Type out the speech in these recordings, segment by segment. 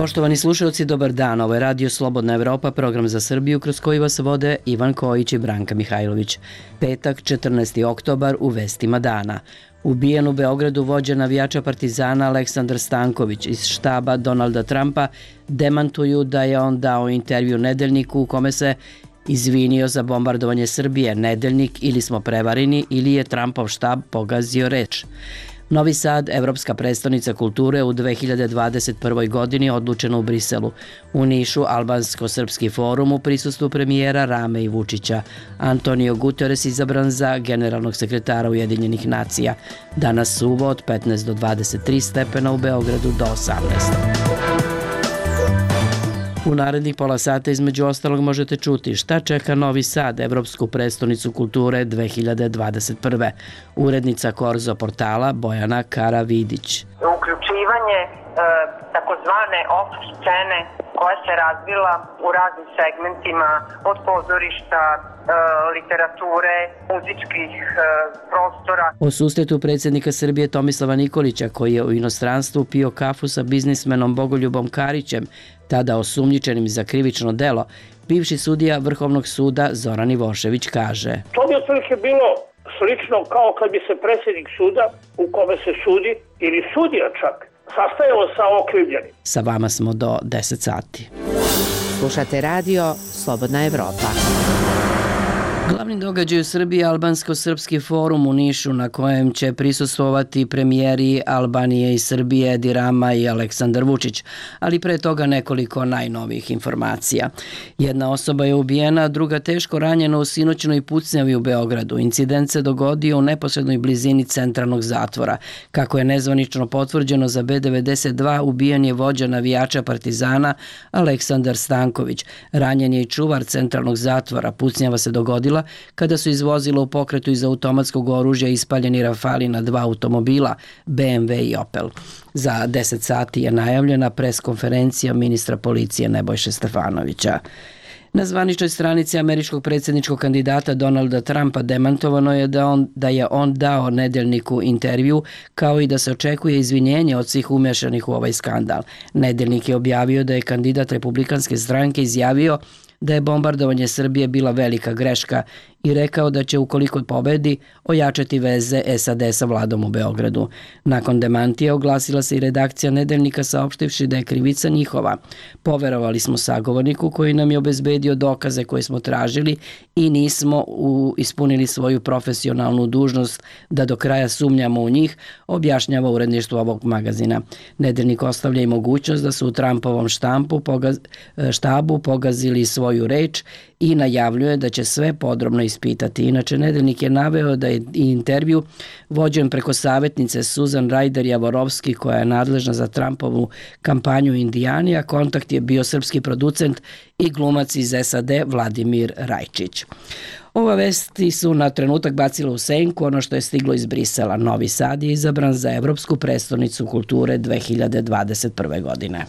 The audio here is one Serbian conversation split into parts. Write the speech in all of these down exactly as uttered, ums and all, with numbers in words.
Poštovani slušalci, dobar dan. Ovo je Radio Slobodna Evropa, program za Srbiju kroz koji vas vode Ivan Kojić i Branka Mihajlović. Petak, četrnaesti oktobar, u vestima dana. Ubijen u Beogradu vođa navijača Partizana Aleksandar Stanković iz štaba Donalda Trumpa demantuju da je on dao intervju Nedeljniku u kome se izvinio za bombardovanje Srbije. Nedeljnik ili smo prevareni ili je Trumpov štab pogazio reč. Novi Sad, evropska prestonica kulture u dve hiljade dvadeset prvoj godini, odlučeno u Briselu. U Nišu, albansko-srpski forum u prisustvu premijera Rame i Vučića. Antonio Guterres izabran za generalnog sekretara Ujedinjenih nacija. Danas suvo od petnaest do dvadeset tri stepena, u Beogradu do osamnaest. U narednih pola sata između ostalog možete čuti šta čeka Novi Sad, evropsku prestonicu kulture dve hiljade dvadeset prve. Urednica Korzo portala Bojana Karavidić. Uključivanje e, takozvane off scene koja se razvila u raznim segmentima od pozorišta, e, literature, muzičkih e, prostora. O susretu predsjednika Srbije Tomislava Nikolića, koji je u inostranstvu pio kafu sa biznismenom Bogoljubom Karićem, tada osumnjičenim za krivično delo, bivši sudija Vrhovnog suda Zoran Ivošević kaže: To bi otprilike bilo slično kao kad bi se predsjednik suda u kome se sudi ili sudija čak sastajao sa okrivljenim. Sa vama smo do deset sati. Slušate radio Slobodna Evropa. Glavni događaj u Srbiji je albansko-srpski forum u Nišu, na kojem će prisustvovati premijeri Albanije i Srbije Edi Rama i Aleksandar Vučić, ali pre toga nekoliko najnovijih informacija. Jedna osoba je ubijena, druga teško ranjena u sinoćnoj pucnjavi u Beogradu. Incident se dogodio u neposrednoj blizini centralnog zatvora. Kako je nezvanično potvrđeno za B devedeset dva, ubijen je vođa navijača Partizana Aleksandar Stanković. Ranjen je i čuvar centralnog zatvora. Pucnjava se dogodila kada su iz vozila u pokretu iz automatskog oružja ispaljeni rafali na dva automobila, B M W i Opel. Za deset sati je najavljena preskonferencija ministra policije Nebojše Stefanovića. Na zvaničnoj stranici američkog predsjedničkog kandidata Donalda Trumpa demantovano je da, on, da je on dao Nedeljniku intervju, kao i da se očekuje izvinjenje od svih umešanih u ovaj skandal. Nedeljnik je objavio da je kandidat Republikanske stranke izjavio da je bombardovanje Srbije bila velika greška i rekao da će, ukoliko pobedi, ojačati veze S A D sa vladom u Beogradu. Nakon demantija oglasila se i redakcija Nedeljnika, saopštivši da je krivica njihova. Poverovali smo sagovorniku koji nam je obezbedio dokaze koje smo tražili i nismo u, ispunili svoju profesionalnu dužnost da do kraja sumnjamo u njih, objašnjava uredništvo ovog magazina. Nedeljnik ostavlja i mogućnost da su u Trumpovom štampu, pogaz, štabu pogazili svoju reč i najavljuje da će sve podrobno ispitati. Inače, Nedeljnik je naveo da je i intervju vođen preko savjetnice Susan Ryder Javorovski, koja je nadležna za Trumpovu kampanju u Indijani, a kontakt je bio srpski producent i glumac iz S A D Vladimir Rajčić. Ova vesti su na trenutak bacile u senku ono što je stiglo iz Brisela. Novi Sad je izabran za evropsku prestonicu kulture dve hiljade dvadeset prve godine.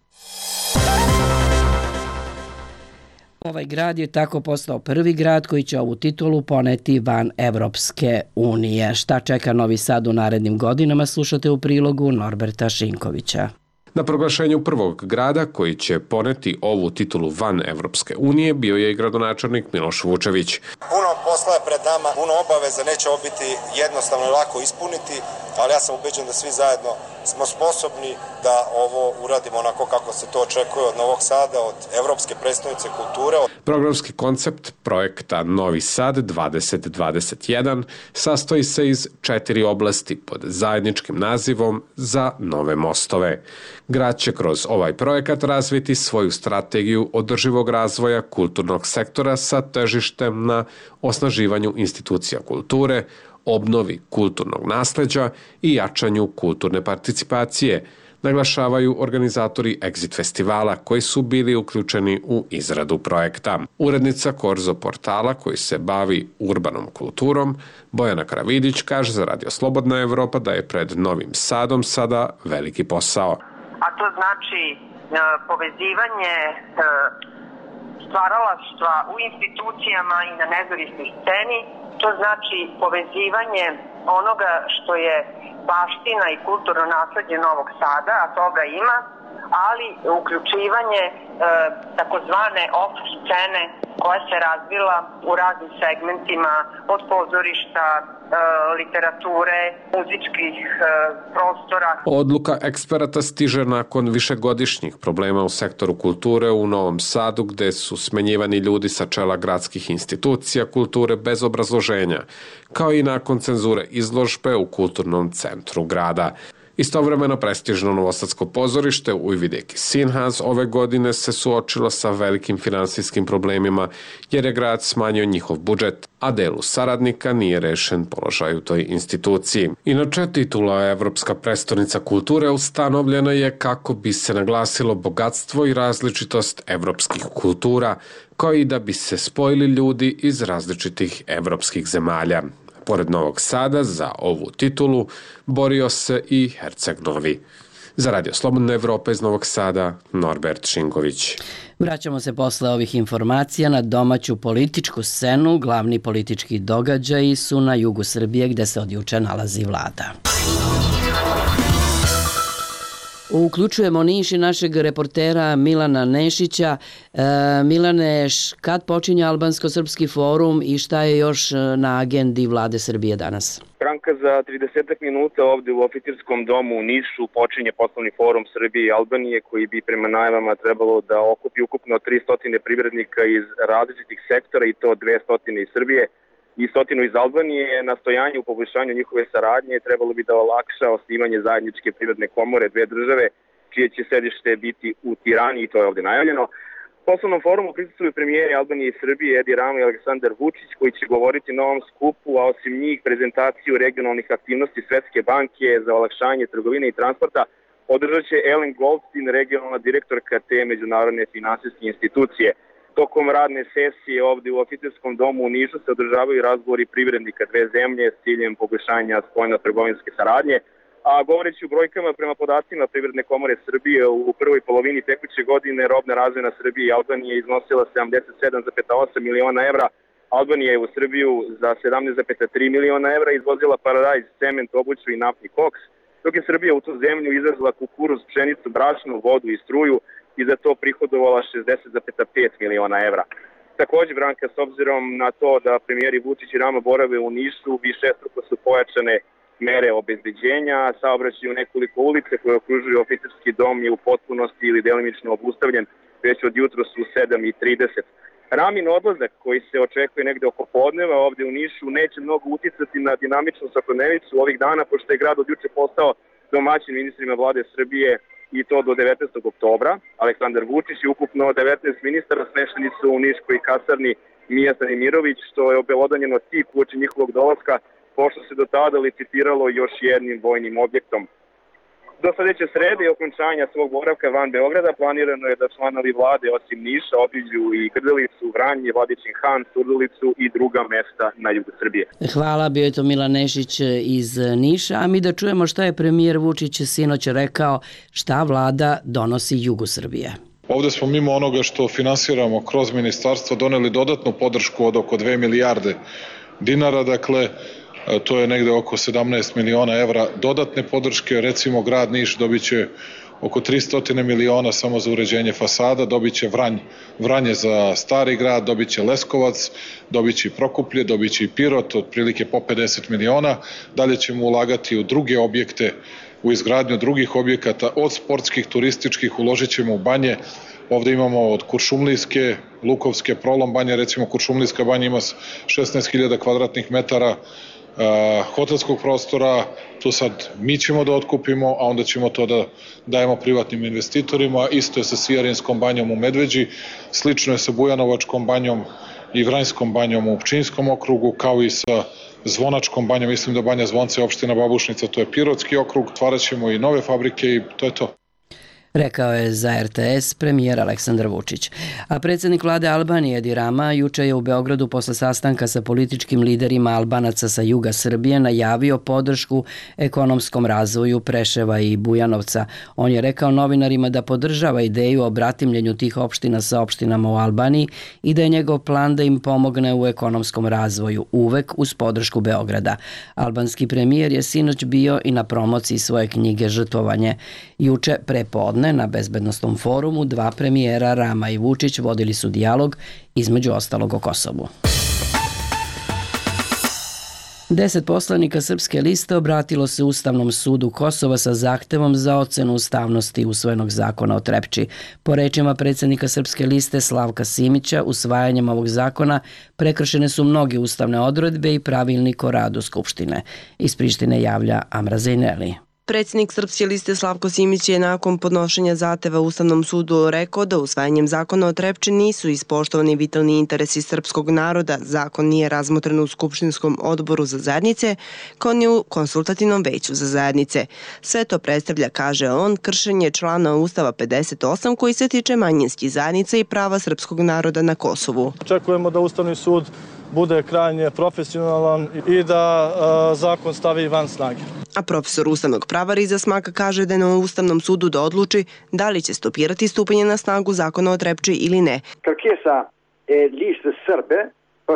Ovaj grad je tako postao prvi grad koji će ovu titulu poneti van Evropske unije. Šta čeka Novi Sad u narednim godinama, slušate u prilogu Norberta Šinkovića. Na proglašenju prvog grada koji će poneti ovu titulu van Evropske unije bio je i gradonačelnik Miloš Vučević. Puno posla je pred nama, puno obaveza, neće ovo biti jednostavno lako ispuniti, ali ja sam ubeđen da svi zajedno smo sposobni da ovo uradimo onako kako se to očekuje od Novog Sada, od Evropske prestonice kulture. Programski koncept projekta Novi Sad dvadeset dvadeset jedan sastoji se iz četiri oblasti pod zajedničkim nazivom Za nove mostove. Grad će kroz ovaj projekat razviti svoju strategiju održivog razvoja kulturnog sektora sa težištem na osnaživanju institucija kulture, obnovi kulturnog nasleđa i jačanju kulturne participacije, naglašavaju organizatori Exit festivala koji su bili uključeni u izradu projekta. Urednica Korzo portala koji se bavi urbanom kulturom, Bojana Karavidić, kaže za Radio Slobodna Evropa da je pred Novim Sadom sada veliki posao. A to znači povezivanje stvaralaštva u institucijama i na nezavisnoj sceni. To znači povezivanje onoga što je baština i kulturno nasleđe Novog Sada, a toga ima, ali uključivanje e, takozvane off scene koja se razvila u raznim segmentima od pozorišta, e, literature, muzičkih e, prostora. Odluka eksperata stiže nakon višegodišnjih problema u sektoru kulture u Novom Sadu, gde su smenjivani ljudi sa čela gradskih institucija kulture bez obrazloženja, kao i nakon cenzure izložbe u kulturnom centru grada. Istovremeno prestižno novosadsko pozorište Ujvideki Sinhas ove godine se suočilo sa velikim finansijskim problemima jer je grad smanjio njihov budžet, a delu saradnika nije rešen položaj u toj instituciji. Inače, titula Evropska prestonica kulture ustanovljena je kako bi se naglasilo bogatstvo i različitost evropskih kultura, kao i da bi se spojili ljudi iz različitih evropskih zemalja. Pored Novog Sada za ovu titulu borio se i Herceg Novi. Za Radio Slobodna Evropa iz Novog Sada, Norbert Šinković. Vraćamo se posle ovih informacija na domaću političku scenu. Glavni politički događaji su na jugu Srbije gde se od juče nalazi vlada. Uključujemo Niš i našeg reportera Milana Nešića. E, Milane, kad počinje Albansko-srpski forum i šta je još na agendi vlade Srbije danas? Branka, za trideset minuta ovde u oficirskom domu u Nišu počinje poslovni forum Srbije i Albanije koji bi prema najavama trebalo da okupi ukupno tristo privrednika iz različitih sektora i to dvesta iz Srbije i stotinu iz Albanije. Nastojanje u poboljšanju njihove saradnje trebalo bi da olakša osnivanje zajedničke privredne komore dve države, čije će sedište biti u Tirani i to je ovde najavljeno. Poslovnom forumu prisustvuju premijeri Albanije i Srbije Edi Rama i Aleksandar Vučić koji će govoriti na ovom skupu, a osim njih prezentaciju regionalnih aktivnosti Svetske banke za olakšanje trgovine i transporta održat će Ellen Goldstein, regionalna direktorka te međunarodne finansijske institucije. Tokom radne sesije ovde u oficirskom domu u Nišu se održavaju razgovori privrednika dve zemlje s ciljem poboljšanja spoljno-trgovinske saradnje, a govoreći u brojkama prema podacima Privredne komore Srbije u prvoj polovini tekuće godine robna razmena Srbije i Albanije iznosila sedamdeset sedam zarez osam miliona evra, Albanija je u Srbiju za sedamnaest zarez tri miliona evra izvozila paradajz, cement, obuću i naftni koks, dok je Srbija u tu zemlju izvezla kukuruz, pšenicu, brašno, vodu i struju i za to prihodovala šezdeset zarez pet miliona evra. Takođe, Branka, s obzirom na to da premijeri Vučić i Rama borave u Nišu, višestruko su pojačane mere obezbeđenja, saobraćaj u nekoliko ulice koje okružuju oficirski dom je u potpunosti ili delimično obustavljen već od jutros u sedam i trideset. Ramin odlazak koji se očekuje negde oko podneva ovde u Nišu neće mnogo uticati na dinamičnu svakodnevicu ovih dana, pošto je grad od juče postao domaćin ministrima vlade Srbije i to do devetnaestog oktobra. Aleksandar Vučić i ukupno devetnaest ministara smešteni su u niškoj kasarni Mija Stanimirović, što je obelodanjeno tik uoči njihovog dolaska, pošto se do tada licitiralo još jednim vojnim objektom. Do sledeće srede i okončanja svog boravka van Beograda planirano je da članovi vlade osim Niša obiđu i Grdelicu, Vranje, Vladičin Han, Surdulicu i druga mesta na jugu Srbije. Hvala, bio je to Milan Nešić iz Niša, a mi da čujemo šta je premijer Vučić sinoć rekao šta vlada donosi jugu Srbije. Ovde smo mimo onoga što finansiramo kroz ministarstvo doneli dodatnu podršku od oko dve milijarde dinara, dakle to je negde oko sedamnaest miliona evra dodatne podrške. Recimo grad Niš dobit će oko tristo miliona samo za uređenje fasada, dobit će Vranj, Vranje za stari grad, dobit će Leskovac, dobit će Prokuplje, dobit će i Pirot, otprilike po pedeset miliona. Dalje ćemo ulagati u druge objekte, u izgradnju drugih objekata, od sportskih, turističkih, uložit ćemo u banje. Ovde imamo od Kuršumlijske, Lukovske, Prolom banje, recimo Kuršumlijska banja ima šesnaest hiljada kvadratnih metara hotelskog prostora, tu sad mi ćemo da otkupimo, a onda ćemo to da dajemo privatnim investitorima. Isto je sa Sijarinskom banjom u Medveđi, slično je sa Bujanovačkom banjom i Vranjskom banjom u Pčinjskom okrugu, kao i sa Zvonačkom banjom, mislim da Banja Zvonce je opština Babušnica, to je Pirotski okrug, otvarat ćemo i nove fabrike i to je to. Rekao je za er te es premijer Aleksandar Vučić. A predsjednik vlade Albanije Edi Rama juče je u Beogradu posle sastanka sa političkim liderima Albanaca sa juga Srbije najavio podršku ekonomskom razvoju Preševa i Bujanovca. On je rekao novinarima da podržava ideju o bratimljenju tih opština sa opštinama u Albaniji i da je njegov plan da im pomogne u ekonomskom razvoju, uvek uz podršku Beograda. Albanski premijer je sinoć bio i na promociji svoje knjige Žrtvovanje. Juče prepodne strane na bezbednostnom forumu dva premijera Rama i Vučić vodili su dijalog, između ostalog o Kosovu. Deset poslanika Srpske liste obratilo se Ustavnom sudu Kosova sa zahtevom za ocenu ustavnosti usvojenog zakona o Trepči. Po rečima predsjednika Srpske liste Slavka Simića, usvajanjem ovog zakona prekršene su mnoge ustavne odredbe i pravilnik o radu Skupštine. Iz Prištine javlja Amra Zejneli. Predsjednik Srpske liste Slavko Simić je nakon podnošenja zahteva Ustavnom sudu rekao da usvajanjem zakona o Trepči nisu ispoštovani vitalni interesi srpskog naroda, zakon nije razmotren u Skupštinskom odboru za zajednice, kao ni u konsultativnom veću za zajednice. Sve to predstavlja, kaže on, kršenje člana Ustava pedeset osam koji se tiče manjinskih zajednica i prava srpskog naroda na Kosovu. Očekujemo da Ustavni sud bude krajnje profesionalan i da a, zakon stavi van snage. A profesor ustavnog prava Riza Smaka kaže da je na Ustavnom sudu da odluči da li će stopirati stupanje na snagu zakona o Trepči ili ne. Kërkesa e liste Srbe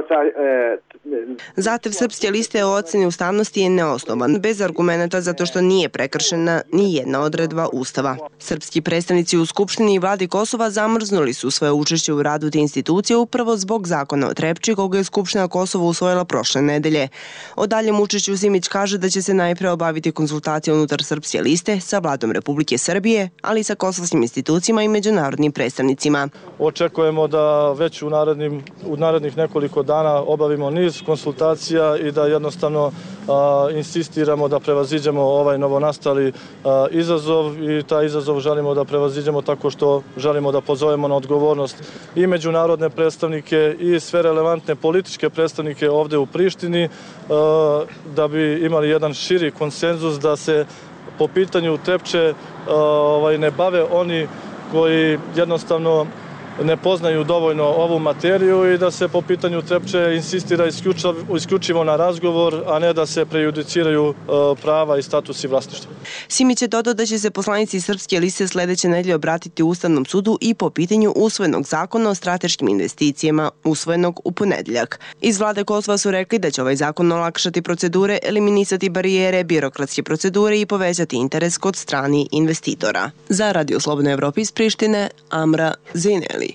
Zahtev Srpske liste o oceni ustavnosti je neosnovan, bez argumenta zato što nije prekršena ni jedna odredba Ustava. Srpski predstavnici u Skupštini i vladi Kosova zamrznuli su svoje učešće u radu te institucije upravo zbog zakona o Trepči koga je Skupština Kosova usvojila prošle nedelje. O daljem učešću Simić kaže da će se najpre obaviti konsultacije unutar Srpske liste sa vladom Republike Srbije, ali i sa kosovskim institucijama i međunarodnim predstavnicima. Očekujemo da već u narednim, u narednih nekoliko dana obavimo niz konsultacija i da jednostavno a, insistiramo da prevaziđemo ovaj novonastali a, izazov i taj izazov želimo da prevaziđemo tako što želimo da pozovemo na odgovornost i međunarodne predstavnike i sve relevantne političke predstavnike ovde u Prištini a, da bi imali jedan širi konsenzus da se po pitanju Trepče a, ovaj, ne bave oni koji jednostavno ne poznaju dovoljno ovu materiju i da se po pitanju Trepče insistira isključivo na razgovor, a ne da se prejudiciraju prava i statusi vlasništva. Simić je dodao da će se poslanici Srpske liste sledeće nedelje obratiti Ustavnom sudu i po pitanju usvojenog zakona o strateškim investicijama usvojenog u ponedeljak. Iz vlade Kosova su rekli da će ovaj zakon olakšati procedure, eliminisati barijere, birokratske procedure i povećati interes kod strani investitora. Za Radio Slobodna Evropa iz Prištine, Amra Zejneli.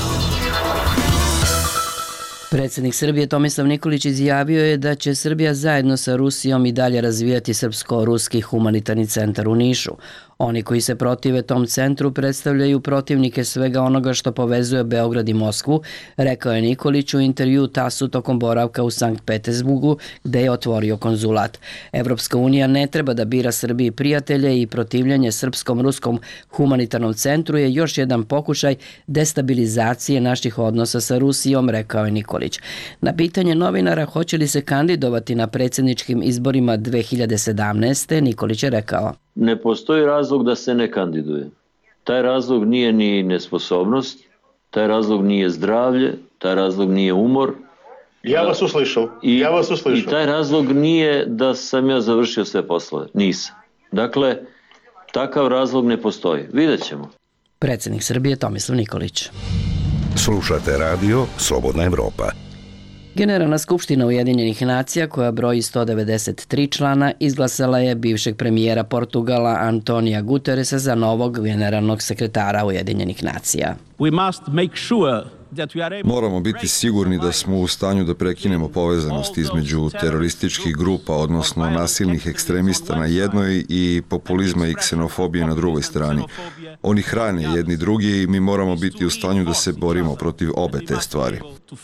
Predsjednik Srbije Tomislav Nikolić izjavio je da će Srbija zajedno sa Rusijom i dalje razvijati Srpsko-ruski humanitarni centar u Nišu. Oni koji se protive tom centru predstavljaju protivnike svega onoga što povezuje Beograd i Moskvu, rekao je Nikolić u intervju tasu tokom boravka u Sankt Petersburgu, gde je otvorio konzulat. Evropska unija ne treba da bira Srbiji prijatelje i protivljanje Srpskom ruskom humanitarnom centru je još jedan pokušaj destabilizacije naših odnosa sa Rusijom, rekao je Nikolić. Na pitanje novinara hoće li se kandidovati na predsjedničkim izborima dve hiljade sedamnaeste. Nikolić je rekao: Ne postoji razlog da se ne kandiduje. Taj razlog nije ni nesposobnost, taj razlog nije zdravlje, taj razlog nije umor. Ja vas uslišao. I, ja vas uslišao. I taj razlog nije da sam ja završio sve poslove. Nisam. Dakle, takav razlog ne postoji. Vidjet ćemo. Predsjednik Srbije Tomislav Nikolić. Slušate radio Slobodna Evropa. Generalna skupština Ujedinjenih nacija, koja broji sto devedeset tri člana, izglasala je bivšeg premijera Portugala Antonija Guterresa za novog generalnog sekretara Ujedinjenih nacija. Moramo biti sigurni da smo u stanju da prekinemo povezanost između terorističkih grupa, odnosno nasilnih ekstremista na jednoj i populizma i ksenofobije na drugoj strani. Oni hrane jedni drugi i mi moramo biti u stanju da se borimo protiv obe te stvari.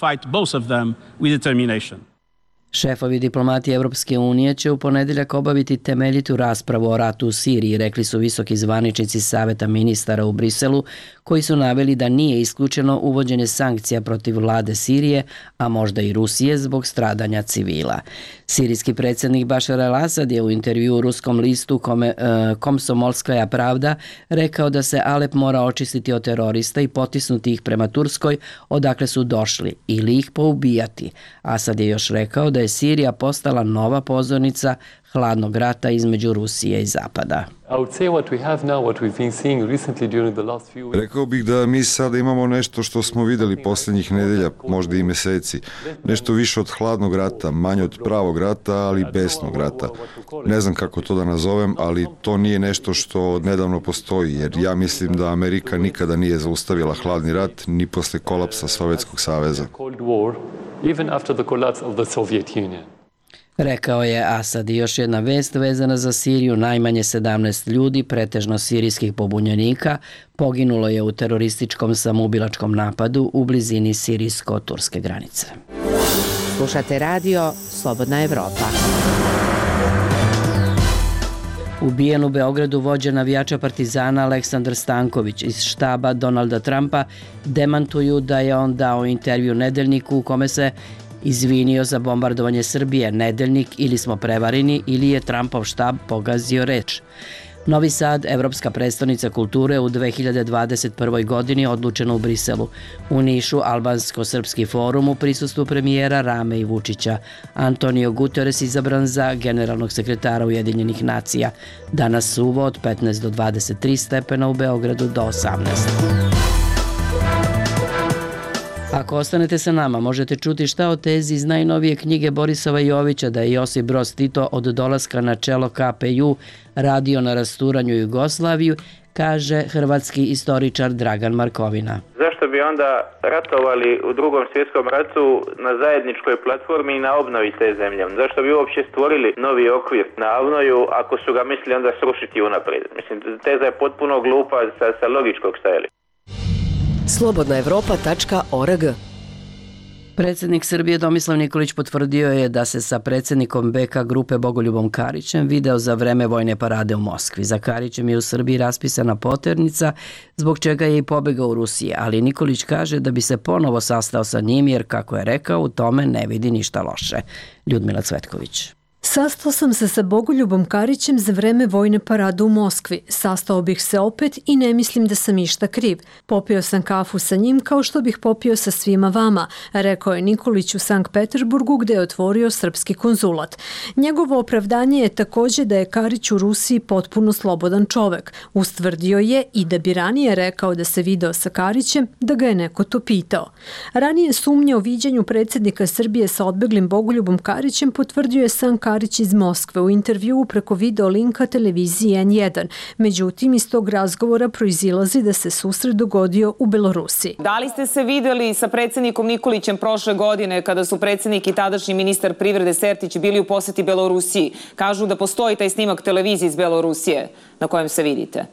Šefovi diplomatije Evropske unije će u ponedeljak obaviti temeljitu raspravu o ratu u Siriji, rekli su visoki zvaničnici Saveta ministara u Briselu, koji su naveli da nije isključeno uvođenje sankcija protiv vlade Sirije, a možda i Rusije zbog stradanja civila. Sirijski predsjednik Bašar al-Asad je u intervju u ruskom listu Kome, Komsomolskaja pravda rekao da se Alep mora očistiti od terorista i potisnuti ih prema Turskoj, odakle su došli, ili ih poubijati. Asad je još rekao da je je Sirija postala nova pozornica hladnog rata između Rusije i Zapada. Rekao bih da mi sada imamo nešto što smo videli posljednjih nedelja, možda i meseci. Nešto više od hladnog rata, manje od pravog rata, ali besnog rata. Ne znam kako to da nazovem, ali to nije nešto što nedavno postoji, jer ja mislim da Amerika nikada nije zaustavila hladni rat, ni posle kolapsa Sovjetskog saveza. Rekao je Asad. I još jedna vest vezana za Siriju. Najmanje sedamnaest ljudi, pretežno sirijskih pobunjenika, poginulo je u terorističkom samoubilačkom napadu u blizini sirijsko-turske granice. Slušate radio Slobodna Evropa. Ubijen u Beogradu vođa navijača Partizana Aleksandar Stanković iz štaba Donalda Trumpa demantuju da je on dao intervju Nedeljniku u kome se izvinio za bombardovanje Srbije. Nedeljnik: ili smo prevareni ili je Trumpov štab pogazio reč. Novi Sad, evropska prestonica kulture u dve hiljade dvadeset prvoj godini, odlučeno u Briselu. U Nišu albansko-srpski forum u prisustvu premijera Rame i Vučića. Antonio Guterres izabran za generalnog sekretara Ujedinjenih nacija. Danas suvo od petnaest do dvadeset tri stepena, u Beogradu do osamnaest. Ako ostanete sa nama, možete čuti šta o tezi iz najnovije knjige Borisova Jovića da je Josip Broz Tito od dolaska na čelo K P U radio na rasturanju Jugoslaviju, kaže hrvatski istoričar Dragan Markovina. Zašto bi onda ratovali u drugom svjetskom ratu na zajedničkoj platformi i na obnovi te zemlje? Zašto bi uopće stvorili novi okvir na obnoju ako su ga mislili onda srušiti unaprijed? Mislim, teza je potpuno glupa sa, sa logičkog stajališta. slobodna evropa tačka org. Predsjednik Srbije Tomislav Nikolić potvrdio je da se sa predsjednikom B K grupe Bogoljubom Karićem video za vreme vojne parade u Moskvi. Za Karićem je u Srbiji raspisana poternica, zbog čega je i pobegao u Rusiji, ali Nikolić kaže da bi se ponovo sastao sa njim jer, kako je rekao, u tome ne vidi ništa loše. Ljudmila Cvetković. Sastao sam se sa Bogoljubom Karićem za vreme vojne parade u Moskvi. Sastao bih se opet i ne mislim da sam išta kriv. Popio sam kafu sa njim kao što bih popio sa svima vama, rekao je Nikolić u Sankt Peterburgu gde je otvorio srpski konzulat. Njegovo opravdanje je također da je Karić u Rusiji potpuno slobodan čovek. Ustvrdio je i da bi ranije rekao da se video sa Karićem, da ga je neko to pitao. Ranije sumnje o viđanju predsjednika Srbije sa odbeglim Bogoljubom Karićem potvrdio je sam Karić iz Moskve u intervjuu preko video linka televiziji N jedan. Međutim, iz tog razgovora proizilazi da se susret dogodio u Belorusiji. Da li ste se videli sa predsjednikom Nikolićem prošle godine kada su predsjednik i tadašnji ministar privrede Sertić bili u poseti Belorusiji? Kažu da postoji taj snimak televizije iz Belorusije na kojem se vidite.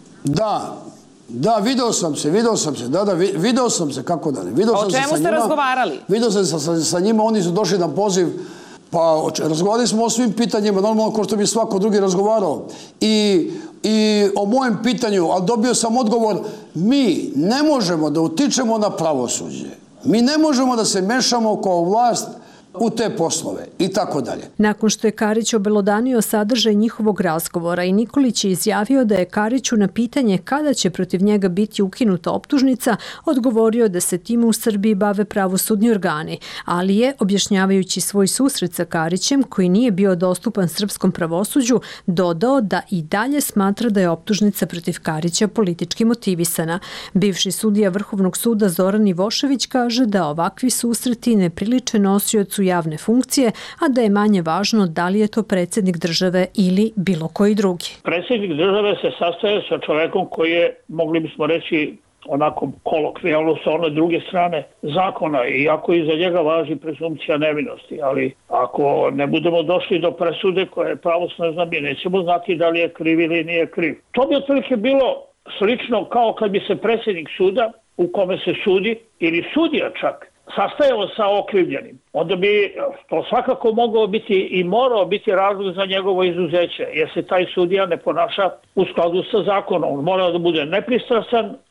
Da, da, video sam se, video sam se, da, da, video sam se, kako da ne. O čemu ste razgovarali? Video sam se sa, sa njima, oni su došli na poziv. Pa, razgovarali smo o svim pitanjima, normalno kao što bi svako drugi razgovarao. I, i o mojem pitanju, ali dobio sam odgovor, mi ne možemo da utičemo na pravosuđe. Mi ne možemo da se mešamo kao vlast u te poslove i tako dalje. Nakon što je Karić obelodanio sadržaj njihovog razgovora i Nikolić je izjavio da je Kariću na pitanje kada će protiv njega biti ukinuta optužnica odgovorio da se time u Srbiji bave pravosudni organi, ali je, objašnjavajući svoj susret sa Karićem, koji nije bio dostupan srpskom pravosuđu, dodao da i dalje smatra da je optužnica protiv Karića politički motivisana. Bivši sudija Vrhovnog suda Zoran Ivošević kaže da ovakvi susreti ne priliče nosiocu javne funkcije, a da je manje važno da li je to predsjednik države ili bilo koji drugi. Predsjednik države se sastaje sa čovekom koji je, mogli bismo reći, onako kolokvijalno sa one druge strane zakona, iako iza njega važi presumpcija nevinosti, ali ako ne budemo došli do presude koja je pravosnažna, mi nećemo znati da li je kriv ili nije kriv. To bi otprilike bilo slično kao kad bi se predsjednik suda u kome se sudi ili sudija čak sastajao sa okrivljenim. Onda bi to svakako mogao biti i morao biti razlog za njegovo izuzeće, jer se taj sudija ne ponaša u skladu sa zakonom. On mora da bude nepristrasan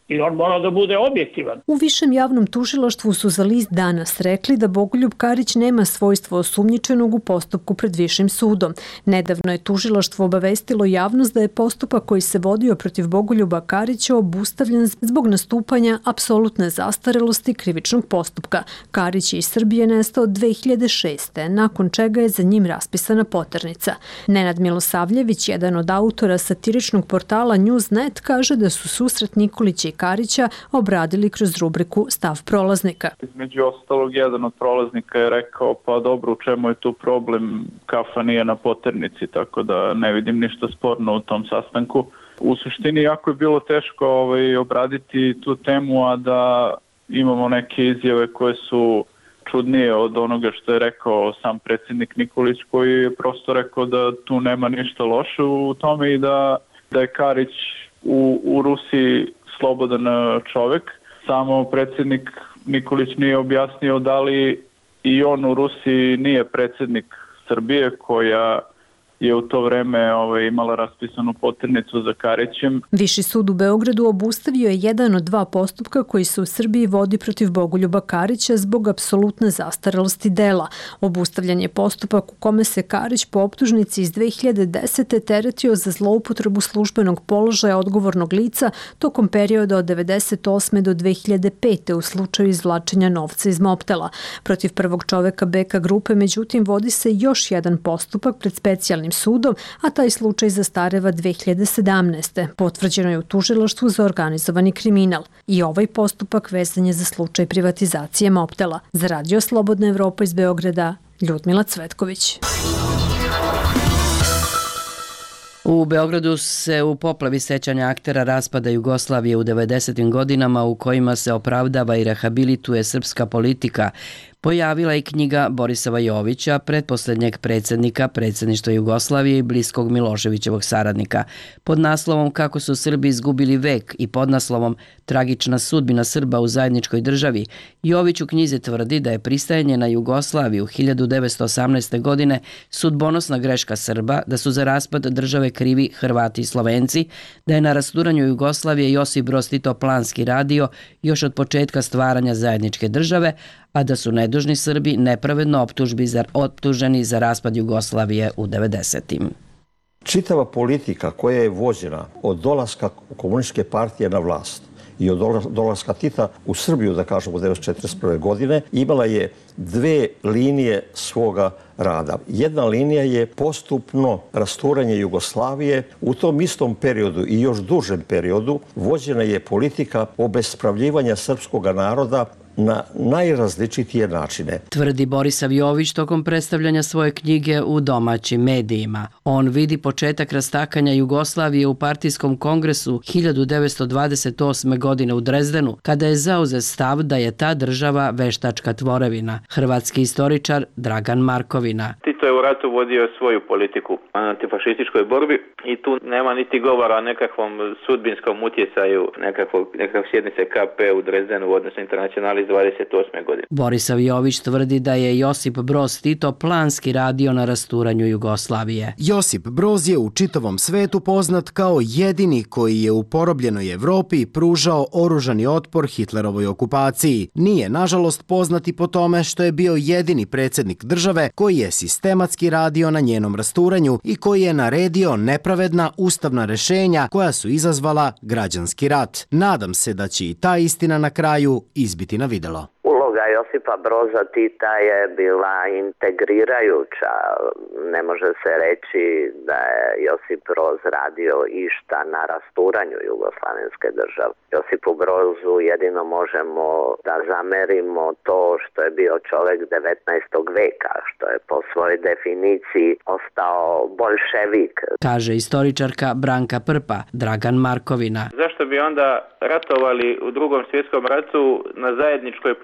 i on mora da bude objektivan. U Višem javnom tužilaštvu su za list Danas rekli da Bogoljub Karić nema svojstvo osumnjičenog u postupku pred Višim sudom. Nedavno je tužilaštvo obavestilo javnost da je postupak koji se vodio protiv Bogoljuba Karića obustavljen zbog nastupanja apsolutne zastarelosti krivičnog postupka. Karić je iz Srbije nestao dve hiljade šeste. nakon čega je za njim raspisana poternica. Nenad Milosavljević, jedan od autora satiričnog portala Newsnet, kaže da su susret Nikolića i Karića obradili kroz rubriku Stav prolaznika. Između ostalog, jedan od prolaznika je rekao, pa dobro, u čemu je tu problem, kafa nije na poternici, tako da ne vidim ništa sporno u tom sastanku. U suštini jako je bilo teško ovaj, obraditi tu temu, a da imamo neke izjave koje su čudnije od onoga što je rekao sam predsjednik Nikolić, koji je prosto rekao da tu nema ništa loše u tome i da, da je Karić u, u Rusiji slobodan čovjek. Samo predsjednik Nikolić nije objasnio da li i on u Rusiji nije predsjednik Srbije, koja je u to vreme ovaj, imala raspisanu poternicu za Karićem. Viši sud u Beogradu obustavio je jedan od dva postupka koji se u Srbiji vodi protiv Bogoljuba Karića zbog apsolutne zastarelosti dela. Obustavljan je postupak u kome se Karić po optužnici iz dve hiljade desete. teretio za zloupotrebu službenog položaja odgovornog lica tokom perioda od devedeset osme. do dve hiljade pete. u slučaju izvlačenja novca iz Mobtela. Protiv prvog čoveka B K grupe, međutim, vodi se još jedan postupak pred specijalnim sudom, a taj slučaj zastareva dve hiljade sedamnaeste. Potvrđeno je u tužilaštvu za organizovani kriminal. I ovaj postupak vezan je za slučaj privatizacije Mobtela. Za Radio Slobodna Evropa iz Beograda, Ljudmila Cvetković. U Beogradu se u poplavi sećanja aktera raspada Jugoslavije u devedesetim godinama, u kojima se opravdava i rehabilituje srpska politika, pojavila i knjiga Borisova Jovića, pretposlednjeg predsjednika predsjedništva Jugoslavije i bliskog Miloševićevog saradnika. Pod naslovom Kako su Srbi izgubili vek i pod naslovom Tragična sudbina Srba u zajedničkoj državi, Jović u knjizi tvrdi da je pristajanje na Jugoslaviju hiljadu devetsto osamnaeste. godine sudbonosna greška Srba, da su za raspad države krivi Hrvati i Slovenci, da je na rasturanju Jugoslavije Josip Broz Tito planski radio još od početka stvaranja zajedničke države, a da su nedužni Srbi nepravedno optužbi za, optuženi za raspad Jugoslavije u devedesetim. Čitava politika koja je vođena od dolaska komunističke partije na vlast i od dolaska Tita u Srbiju, da kažemo, u devetsto četrdeset prve. godine, imala je dve linije svoga rada. Jedna linija je postupno rasturanje Jugoslavije. U tom istom periodu i još dužem periodu vođena je politika obespravljivanja srpskog naroda na najrazličitije načine. Tvrdi Borisav Jović tokom predstavljanja svoje knjige u domaćim medijima. On vidi početak rastakanja Jugoslavije u partijskom kongresu hiljadu devetsto dvadeset osme. godine u Drezdenu, kada je zauzet stav da je ta država veštačka tvorevina. Hrvatski istoričar Dragan Markovina. Tito je u ratu vodio svoju politiku na antifašističkoj borbi i tu nema niti govora o nekakvom sudbinskom utjecaju nekakvog, nekakvog sjednice K P u Drezdenu, odnosno Internacionali iz dvadeset osme. godine. Borisav Jović tvrdi da je Josip Broz Tito planski radio na rasturanju Jugoslavije. Josip Broz je u čitavom svetu poznat kao jedini koji je u porobljenoj Evropi pružao oružani otpor Hitlerovoj okupaciji. Nije, nažalost, poznat i po tome što je bio jedini predsjednik države koji je sistematski radio na njenom rasturanju i koji je naredio nepravedna ustavna rešenja koja su izazvala građanski rat. Nadam se da će i ta istina na kraju izbiti na videlo. Uloga Josipa Broza Tita je bila integrirajuća. Ne može se reći da je Josip Broz radio išta na rasturanju jugoslavenske države. Josipu Brozu jedino možemo da zamerimo to što je bio čovjek devetnaestog. veka, što je po svojoj definiciji ostao bolševik. Kaže istoričarka Branka Prpa, Dragan Markovina. Zašto bi onda ratovali u drugom svjetskom ratu na zajedničkoj platformi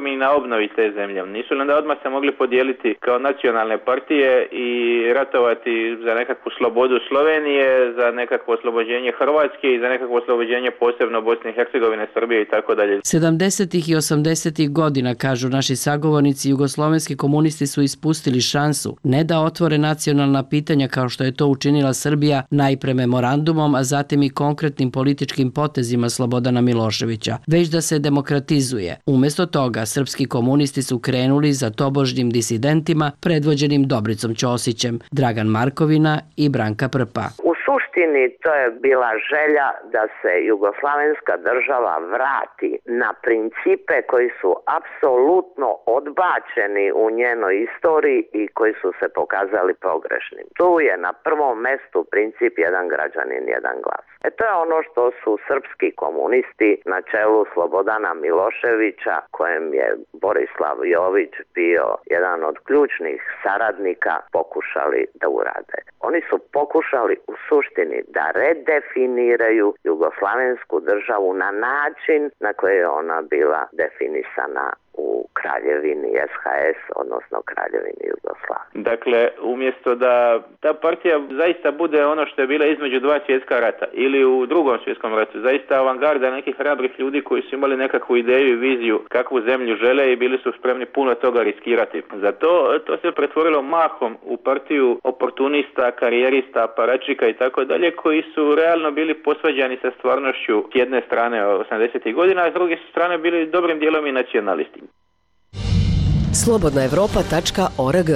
platformi na obnovi te zemlje. Nisu li onda odmah se mogli podijeliti kao nacionalne partije i ratovati za nekakvu slobodu Slovenije, za nekakvo oslobođenje Hrvatske i za nekakvo oslobođenje posebno Bosne i Hercegovine, Srbije i tako dalje. sedamdesetih i osamdesetih godina, kažu naši sagovornici, jugoslovenski komunisti su ispustili šansu ne da otvore nacionalna pitanja kao što je to učinila Srbija najpre memorandumom, a zatim i konkretnim političkim potezima Slobodana Miloševića, već da se demokratizuje. Umjesto toga, srpski komunisti su krenuli za tobožnjim disidentima predvođenim Dobricom Ćosićem, Dragan Markovina i Branka Prpa. U suštini to je bila želja da se jugoslavenska država vrati na principe koji su apsolutno odbačeni u njenoj istoriji i koji su se pokazali pogrešnim. Tu je na prvom mestu princip jedan građanin, jedan glas. E to je ono što su srpski komunisti na čelu Slobodana Miloševića, kojem je Borislav Jović bio jedan od ključnih saradnika, pokušali da urade. Oni su pokušali u suštini da redefiniraju jugoslavensku državu na način na koji je ona bila definisana u Kraljevini es ha es, odnosno Kraljevini Jugoslavije. Dakle, umjesto da ta partija zaista bude ono što je bila između dva svjetska rata ili u drugom svjetskom ratu, zaista avangarda nekih hrabrih ljudi koji su imali nekakvu ideju i viziju kakvu zemlju žele i bili su spremni puno toga riskirati. Zato to se pretvorilo mahom u partiju oportunista, karijerista, aparačika i tako dalje, koji su realno bili posvađani sa stvarnošću s jedne strane osamdesetih godina, a s druge strane bili dobrim dijelom i nacionalisti. slobodna evropa tačka org.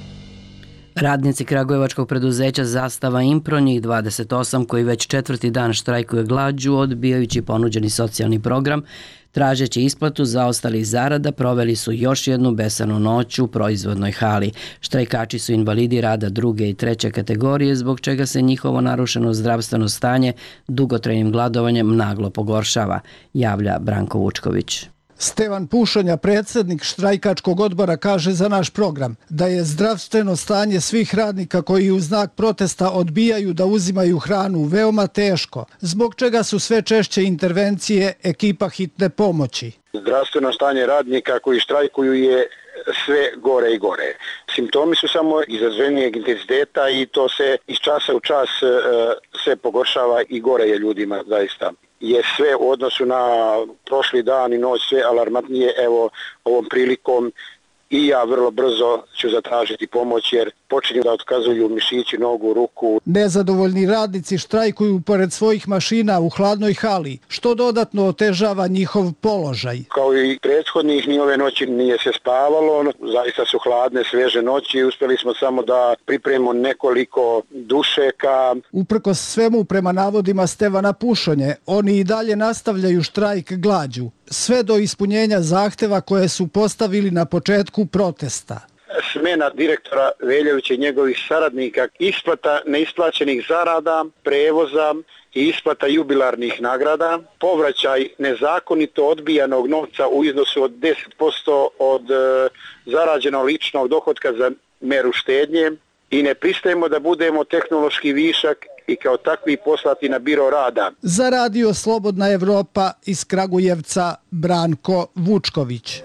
Radnici kragujevačkog preduzeća Zastava Impro, njih dvadeset osam, koji već četvrti dan štrajkuje glađu, odbijajući ponuđeni socijalni program, tražeći isplatu zaostalih zarada, proveli su još jednu besanu noć u proizvodnoj hali. Štrajkači su invalidi rada druge i treće kategorije, zbog čega se njihovo narušeno zdravstveno stanje dugotrajnim gladovanjem naglo pogoršava, javlja Branko Vučković. Stevan Pušonja, predsjednik štrajkačkog odbora, kaže za naš program da je zdravstveno stanje svih radnika koji u znak protesta odbijaju da uzimaju hranu veoma teško, zbog čega su sve češće intervencije ekipa hitne pomoći. Zdravstveno stanje radnika koji štrajkuju je sve gore i gore. Simptomi su samo izraženijeg intenziteta i to se iz časa u čas sve pogoršava i gore je ljudima zaista. Je sve u odnosu na prošli dan i noć sve alarmantnije. Evo ovom prilikom i ja vrlo brzo ću zatražiti pomoć jer počinju da otkazuju mišići, nogu, ruku. Nezadovoljni radnici štrajkuju pored svojih mašina u hladnoj hali, što dodatno otežava njihov položaj. Kao i prethodnih, ni ove noći nije se spavalo, zaista su hladne, sveže noći, uspjeli smo samo da pripremimo nekoliko dušeka. Uprkos svemu, prema navodima Stevana Pušonje, oni i dalje nastavljaju štrajk glađu, sve do ispunjenja zahteva koje su postavili na početku protesta. Smena direktora Veljovića i njegovih saradnika, isplata neisplaćenih zarada, prevoza i isplata jubilarnih nagrada, povraćaj nezakonito odbijanog novca u iznosu od deset posto od e, zarađenog ličnog dohotka za meru štednje i ne pristajemo da budemo tehnološki višak i kao takvi poslati na biro rada. Za radio Slobodna Evropa iz Kragujevca, Branko Vučković.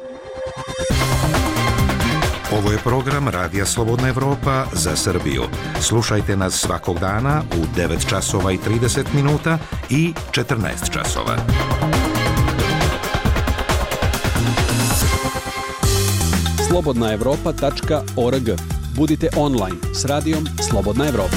Ovo je program Radija Slobodna Evropa za Srbiju. Slušajte nas svakog dana u devet časova i trideset minuta i četrnaest časova. slobodna evropa tačka org. Budite online s radijom Slobodna Evropa.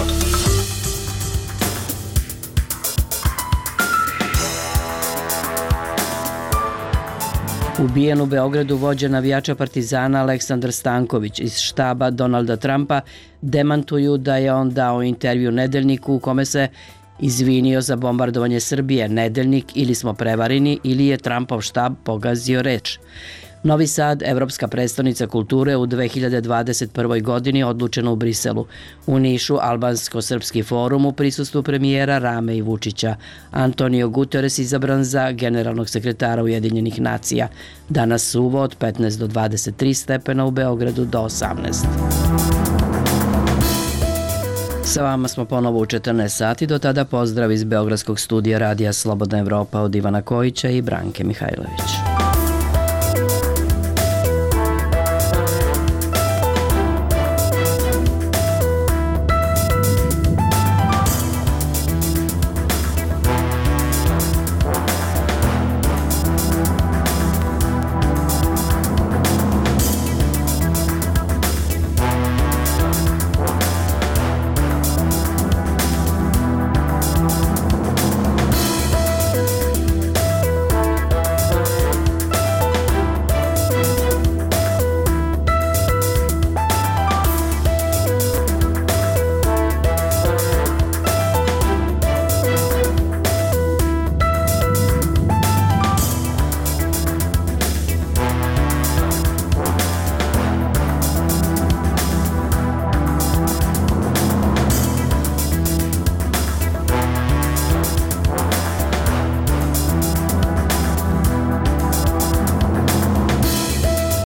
Ubijen u Beogradu vođa navijača Partizana Aleksandar Stanković iz štaba Donalda Trumpa demantuju da je on dao intervju Nedeljniku u kome se izvinio za bombardovanje Srbije. Nedeljnik: ili smo prevareni ili je Trumpov štab pogazio reč. Novi Sad, evropska prestonica kulture u dve hiljade dvadeset prvoj godini, odlučeno u Briselu. U Nišu, albansko-srpski forum u prisustvu premijera Rame i Vučića. Antonio Guterres izabran za generalnog sekretara Ujedinjenih nacija. Danas suvo od petnaest do dvadeset tri stepena, u Beogradu do osamnaest. Sa vama smo ponovo u četrnaest sati, do tada pozdrav iz Beogradskog studija Radija Slobodna Evropa od Ivana Kojića i Branke Mihajlović.